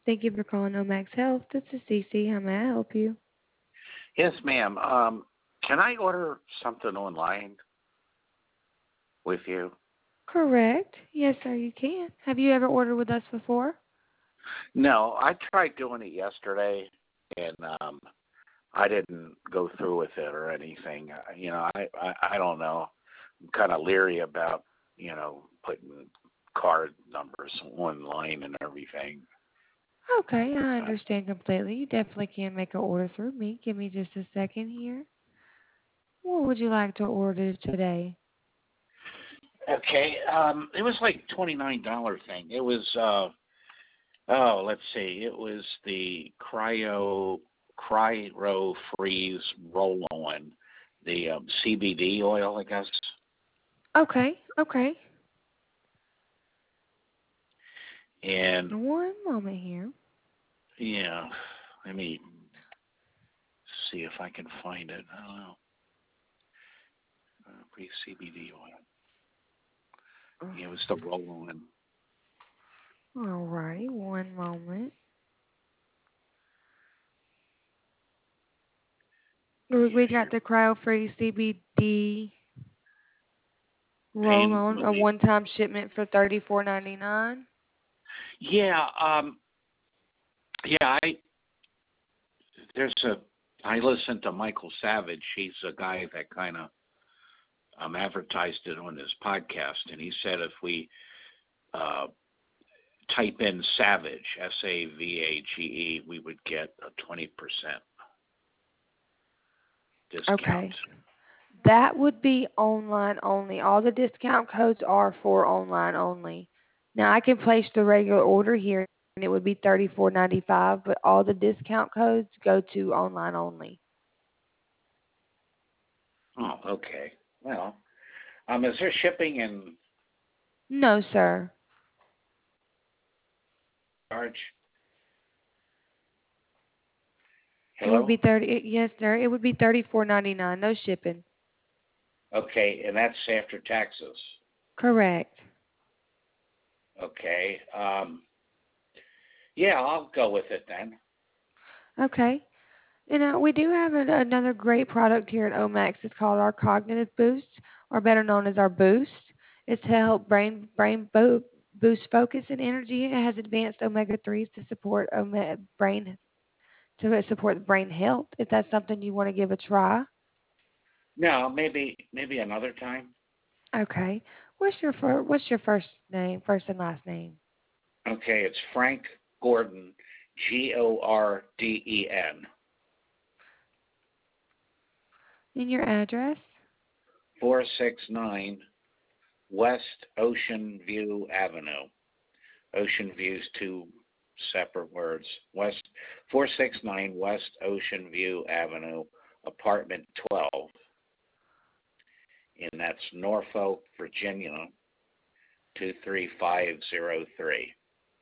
Thank you for calling Omax Health. This is Cece. How may I help you? Yes, ma'am. Can I order something online with you? Correct. Yes, sir, you can. Have you ever ordered with us before? No, I tried doing it yesterday, and I didn't go through with it or anything. I don't know. I'm kind of leery about putting card numbers online and everything. Okay, I understand completely. You definitely can make an order through me. Give me just a second here. What would you like to order today? Okay. It was like $29 thing. It was let's see. It was the cryo freeze roll on, the CBD oil, I guess. Okay. And One moment here. yeah, let me see if I can find it. I don't know. Free CBD oil. Yeah, it was the roll on. All right, one moment. We Yeah, got here. the cryo-free CBD Pain roll-on, a relief. one-time shipment for $34.99. Yeah. Yeah. There's a. I listened to Michael Savage. He's a guy that kind of advertised it on his podcast, and he said if we uh, type in Savage, SAVAGE, we would get a 20% discount. Okay. That would be online only. All the discount codes are for online only. Now I can place the regular order here and it would be $34.95, but all the discount codes go to online only. Oh, okay. Well, is there shipping and No, sir. charge? It would Hello? be yes, sir. It would be $34.99. No shipping. Okay, and that's after taxes. Correct. Okay. Yeah, I'll go with it then. Okay. And we do have another great product here at Omax. It's called our Cognitive Boost, or better known as our Boost. It's to help boost focus and energy. It has advanced omega threes to support support brain health. If that's something you want to give a try. No, maybe another time. Okay. What's your first and last name, Okay, it's Frank Gordon, Gorden, and your address? 469 West Ocean View Avenue. Ocean View's two separate words. 469 West Ocean View Avenue, apartment 12. And that's Norfolk, Virginia, 23503.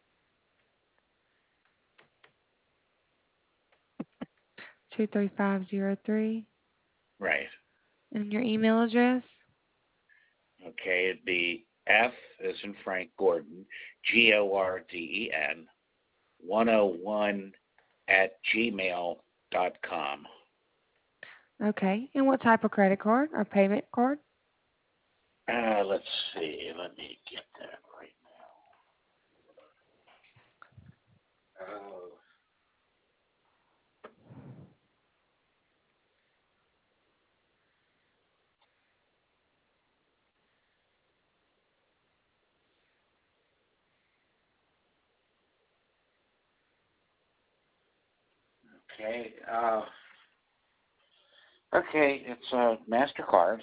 23503. Right. And your email address? Okay, it'd be F as in Frank Gordon, Gorden, 101 at gmail.com. Okay. And what type of credit card or payment card? Let's see. Let me get that right now. Okay. Okay, it's a MasterCard.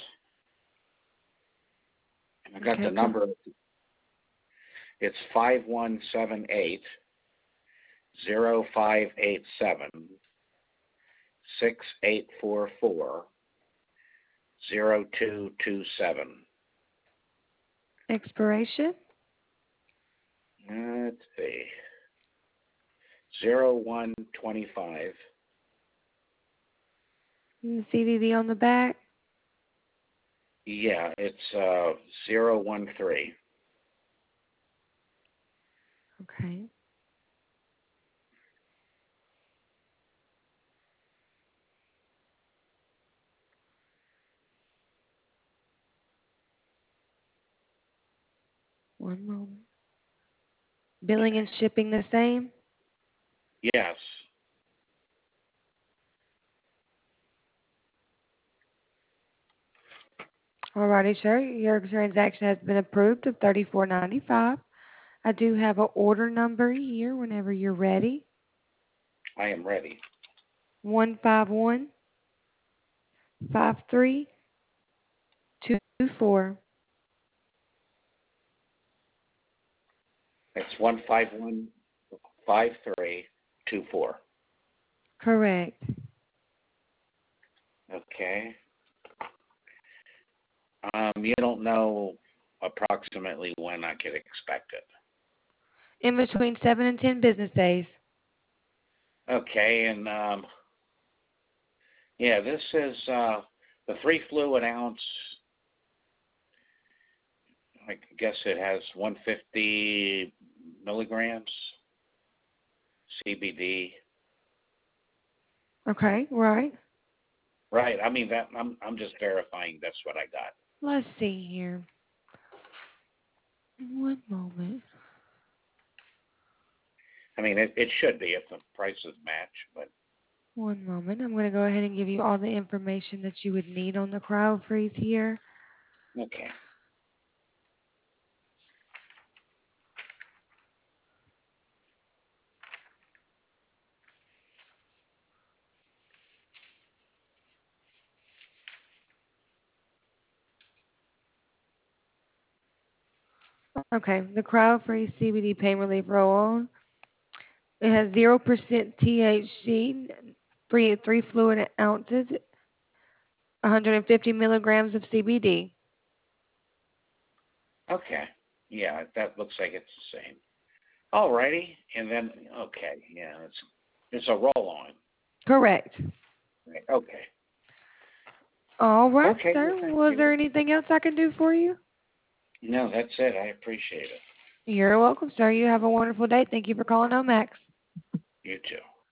And I got Okay. the number. It's 5178-0587-6844-0227. Expiration Let's see. 0125. and the CVV on the back. Yeah, it's 013. Okay. One moment. Billing and shipping the same? Yes. Alrighty, sir. Your transaction has been approved of $34.95. I do have an order number here whenever you're ready. I am ready. 1515324. It's 1515324. Correct. Okay. You don't know approximately when I could expect it. In between 7 and 10 business days. Okay, and yeah, this is the 3 fluid ounce. I guess it has 150 milligrams CBD. Okay, right. Right. I mean that I'm just verifying that's what I got. Let's see here. One moment. I mean it should be if the prices match, but One moment. I'm going to go ahead and give you all the information that you would need on the cryo freeze here. okay. Okay, the cryo freeze CBD pain relief roll-on. It has 0% THC, 3 fluid ounces, 150 milligrams of CBD. Okay. Yeah, that looks like it's the same. Alrighty. And then okay, yeah, it's a roll on. Correct. Right. Okay. All right, Okay, well, sir. thank Was there you. anything else I can do for you? No, that's it. I appreciate it. You're welcome, sir. You have a wonderful day. Thank you for calling Omax. You too.